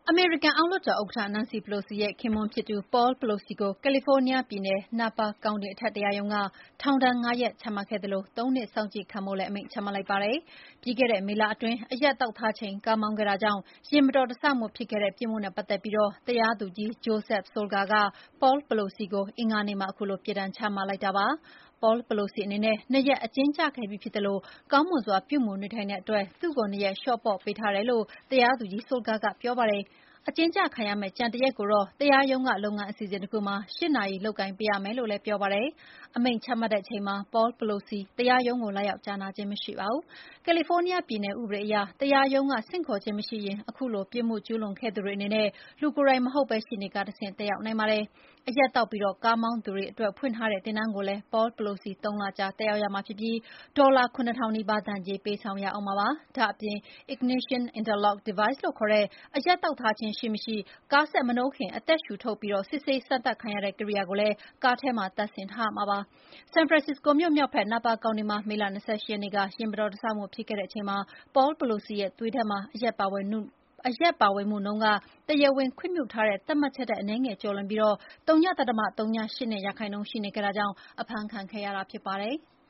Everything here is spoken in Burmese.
အမေရိကန်အောက်လွှတ်တော်ဥက္ကဋ္ဌ Nancy Pelosi ရဲ့ခင်ပွန်းဖြစ်သူ Paul Pelosi ကိုကယ်လီဖိုးနီးယားပြည်နယ် Napa ကောင်တီအထက်တရားရုံးကထောင်ဒဏ် ၅ ရက်ချမှတ်ခဲ့သလို ၃ နှစ်စောင့်ကြည့်ခံဖို့လည်းအမိန့်ချမှတ်လိုက်ပါတယ်။ ပြီးခဲ့တဲ့မေလအတွင်း အရက်သောက်ထားချိန်ကားမောင်းခဲ့တာကြောင့် ယာဉ်မတော်တဆမှုဖြစ်ခဲ့တဲ့ပြစ်မှုနဲ့ပတ်သက်ပြီးတရားသူကြီး Joseph Solga က Paul Pelosi ကိုအင်္ဂါနေ့မှာခုလိုပြစ်ဒဏ်ချမှတ်လိုက်တာပါ။ Paul Pelosi အနေနဲ့ ၂ ရက်အကျဉ်းကျခဲ့ပြီးဖြစ်သလို ကောင်းမွန်စွာပြုမူနေထိုင်တဲ့အတွက် သူ့ကို 2 ရက်လျှော့ပေါ့ပေးထားတယ်လို့ တရားသူကြီး Solga ကပြောပါတယ်။ အကျဉ်းကျခံရမယ့် ကျန်1 ရက်ကိုတော့ တရားရုံးကလုပ်ငန်းအစီအစဉ်တခုမှာ 8 နာရီလုပ်ကိုင်ပေးရမယ်လို့လည်းပြောပါတယ်။ အမိန့်ချမှတ်တဲ့အချိန်မှာ Paul Pelosi တရားရုံးကိုလာရောက်ကြားနာခြင်းမရှိပါဘူး။ ကယ်လီဖိုးနီးယားပြည်နယ်ဥပဒေအရ တရားရုံးကဆင့်ခေါ်ခြင်းမရှိရင် ခုလိုပြစ်မှုကျူးလွန်ခဲ့သူတွေအနေနဲ့ လူကိုယ်တိုင်မဟုတ်ဘဲ ရှေ့နေကတဆင့်တက်ရောက်နိုင်ပါတယ်။ အရက်သောက်ပြီးကားမောင်းသူတွေအတွက်ဖွင့်ထားတဲ့သင်တန်းကိုလည်း Paul Pelosi 3 လကြာတက်ရောက်ရမှာဖြစ်ပြီး ဒေါ်လာ ၇,၀၀၀ နီးပါးဒဏ်ကြေးပေးဆောင်ရဦးမှာပါ။ ဒါ့အပြင် Ignition Interlock Device လို့ခေါ်တဲ့ အရက်သောက်ထားခြင်းရှိမရှိ ကားစက်မနှိုးခင်အသက်ရှူထုတ်ပြီးစစ်ဆေးစမ်းသပ်ခံရတဲ့ကိရိယာကိုလည်း ကားထဲမှာတပ်ဆင်ထားရမှာပါ။ ဆန်ဖရန်စစ္စကိုမြို့မြောက်ဘက် Napa ကောင်တီမှာ မေလ 28 ရက်နေ့က ယာဉ်မတော်တဆမှုဖြစ်ခဲ့တဲ့အချိန်မှာ Paul Pelosi ရဲ့သွေးထဲမှာအရက်ပါဝင်မှုနှုန်းက တရားဝင်ခွင့်ပြုထားတဲ့သတ်မှတ်ချက်ထက်အနည်းငယ်ကျော်လွန်ပြီး ဝ.၀၈၂% ရှိနေခဲ့တာကြောင့် အဖမ်းခံခဲ့ရတာဖြစ်ပါတယ်။